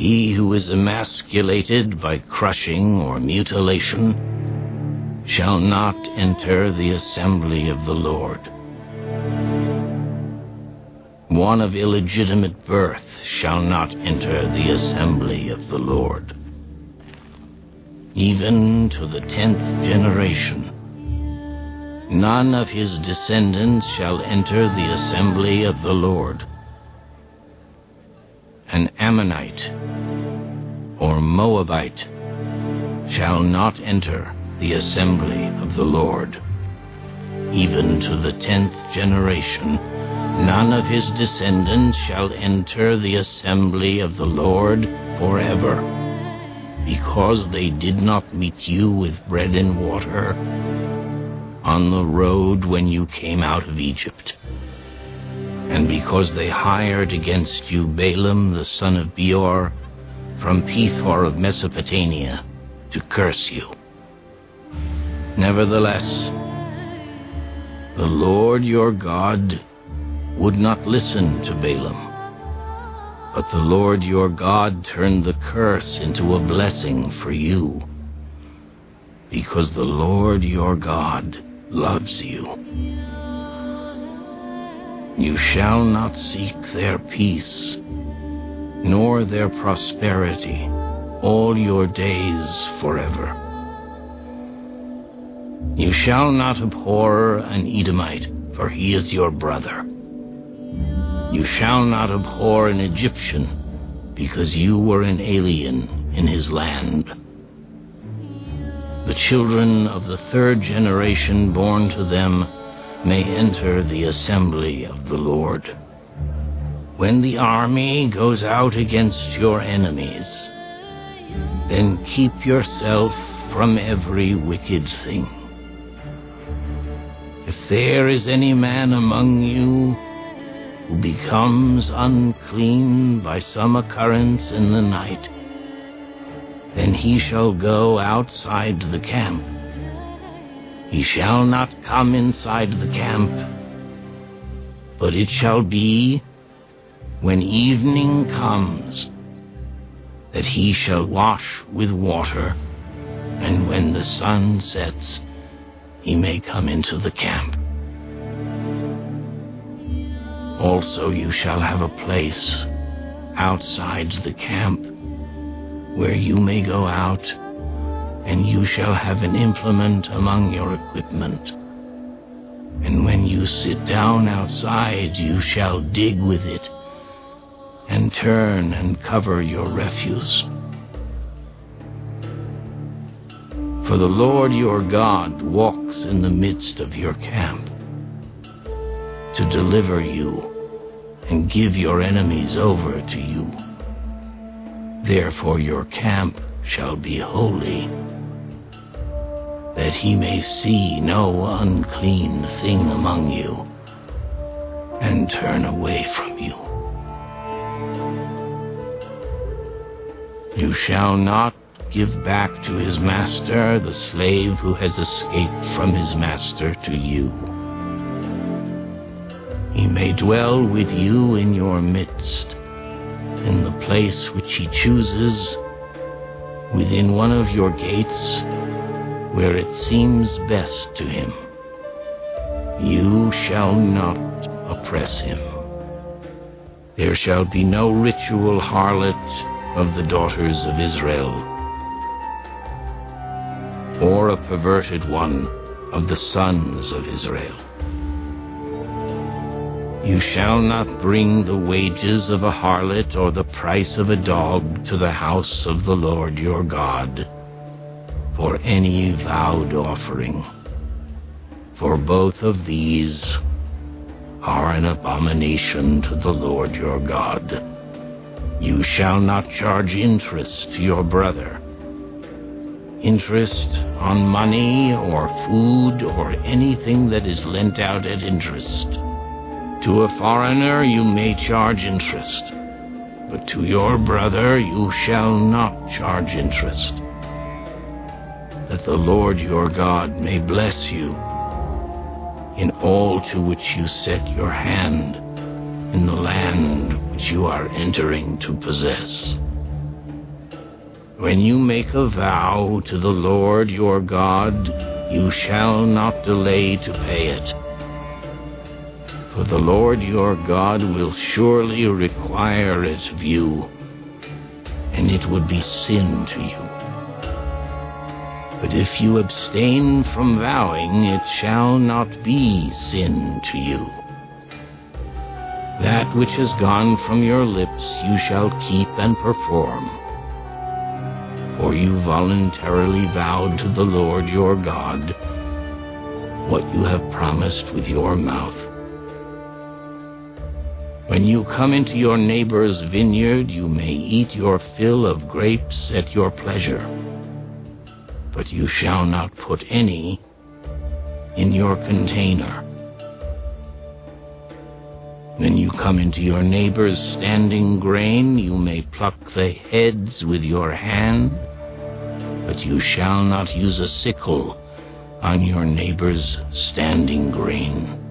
He who is emasculated by crushing or mutilation shall not enter the assembly of the Lord. One of illegitimate birth shall not enter the assembly of the Lord. Even to the 10th generation, none of his descendants shall enter the assembly of the Lord. An Ammonite or Moabite shall not enter the assembly of the Lord. Even to the 10th generation, none of his descendants shall enter the assembly of the Lord forever, because they did not meet you with bread and water on the road when you came out of Egypt, and because they hired against you Balaam the son of Beor from Pethor of Mesopotamia to curse you. Nevertheless, the Lord your God would not listen to Balaam, but the Lord your God turned the curse into a blessing for you, because the Lord your God loves you. You shall not seek their peace, nor their prosperity, all your days forever. You shall not abhor an Edomite, for he is your brother. You shall not abhor an Egyptian, because you were an alien in his land. The children of the 3rd generation born to them may enter the assembly of the Lord. When the army goes out against your enemies, then keep yourself from every wicked thing. If there is any man among you who becomes unclean by some occurrence in the night, then he shall go outside the camp. He shall not come inside the camp, but it shall be, when evening comes, that he shall wash with water, and when the sun sets, he may come into the camp. Also you shall have a place outside the camp where you may go out, and you shall have an implement among your equipment. And when you sit down outside, you shall dig with it, and turn and cover your refuse. For the Lord your God walks in the midst of your camp, to deliver you and give your enemies over to you. Therefore your camp shall be holy, that he may see no unclean thing among you, and turn away from you. You shall not give back to his master the slave who has escaped from his master to you. He may dwell with you in your midst, in the place which he chooses, within one of your gates, where it seems best to him. You shall not oppress him. There shall be no ritual harlot of the daughters of Israel, or a perverted one of the sons of Israel. You shall not bring the wages of a harlot or the price of a dog to the house of the Lord your God for any vowed offering, for both of these are an abomination to the Lord your God. You shall not charge interest to your brother, interest on money or food or anything that is lent out at interest. To a foreigner you may charge interest, but to your brother you shall not charge interest, that the Lord your God may bless you in all to which you set your hand in the land which you are entering to possess. When you make a vow to the Lord your God, you shall not delay to pay it. For the Lord your God will surely require it of you, and it would be sin to you. But if you abstain from vowing, it shall not be sin to you. That which has gone from your lips you shall keep and perform, for you voluntarily vowed to the Lord your God what you have promised with your mouth. When you come into your neighbor's vineyard, you may eat your fill of grapes at your pleasure, but you shall not put any in your container. When you come into your neighbor's standing grain, you may pluck the heads with your hand, but you shall not use a sickle on your neighbor's standing grain.